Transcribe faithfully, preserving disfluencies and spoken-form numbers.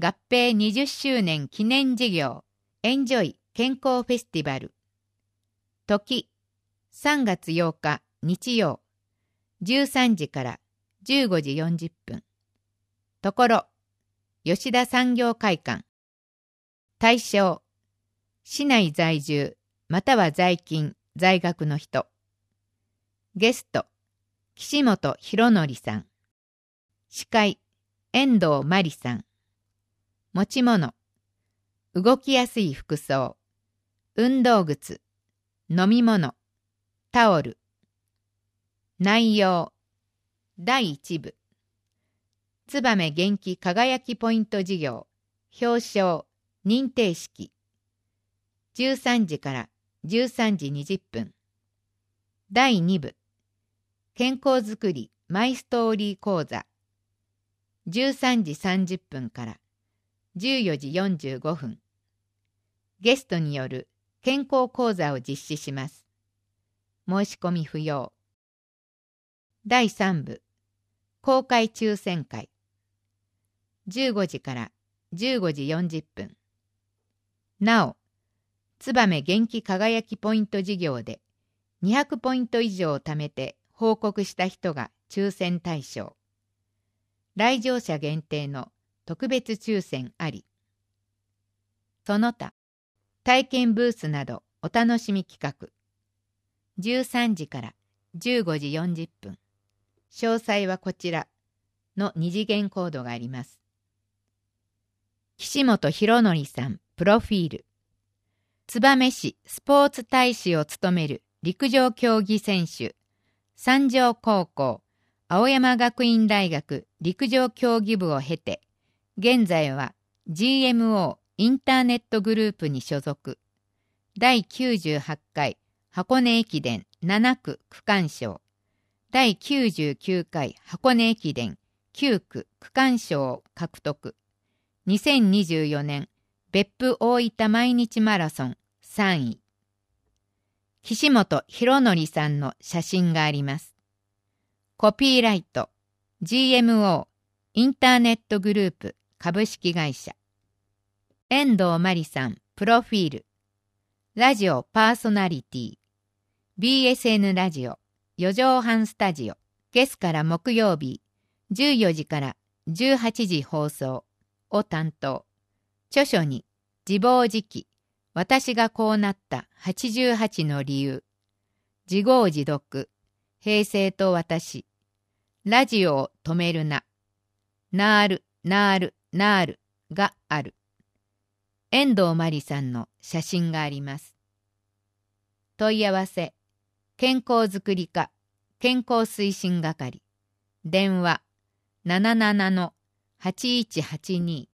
合併にじゅっしゅうねん記念事業エンジョイ健康フェスティバル。時さんがつようか日曜じゅうさんじからじゅうごじよんじゅっぷん。ところ吉田産業会館。対象市内在住または在勤在学の人。ゲスト岸本博則さん。司会遠藤真理さん。持ち物動きやすい服装、運動靴、飲み物、タオル。内容だいいちぶ燕元気輝きポイント事業表彰認定式。じゅうさんじからじゅうさんじにじゅっぷん。だいにぶ健康づくりマイストーリー講座。じゅうさんじさんじゅっぷんからじゅうよじよんじゅうごふん。ゲストによる健康講座を実施します。申し込み不要。だいさんぶ公開抽選会。じゅうごじからじゅうごじよんじゅっぷん。なお、燕元気輝きポイント事業でにひゃくポイント以上を貯めて報告した人が抽選対象。来場者限定の特別抽選あり。その他、体験ブースなどお楽しみ企画。じゅうさんじからじゅうごじよんじゅっぷん。詳細はこちらの二次元コードがあります。岸本博則さんプロフィール。燕市スポーツ大使を務める陸上競技選手。三条高校、青山学院大学陸上競技部を経て、現在は ジーエムオー インターネットグループに所属。だいきゅうじゅうはちかい箱根駅伝ななく区間賞。だいきゅうじゅうきゅうかい箱根駅伝きゅうく区間賞を獲得。にせんにじゅうよねん別府大分毎日マラソンさんい。岸本博則さんの写真があります。コピーライト ジーエムオー インターネットグループ株式会社。遠藤真理さんプロフィール。ラジオパーソナリティ ビーエスエヌ ラジオよじはんスタジオ。月から木曜日じゅうよじからじゅうはちじ放送を担当。著書に自暴自棄、私がこうなったはちじゅうはちの理由、自業自得、平成と私、ラジオを止めるな、なーるなーるなーるがある。遠藤真理さんの写真があります。問い合わせ健康づくり課健康推進係。電話 ななななのはちいちはちに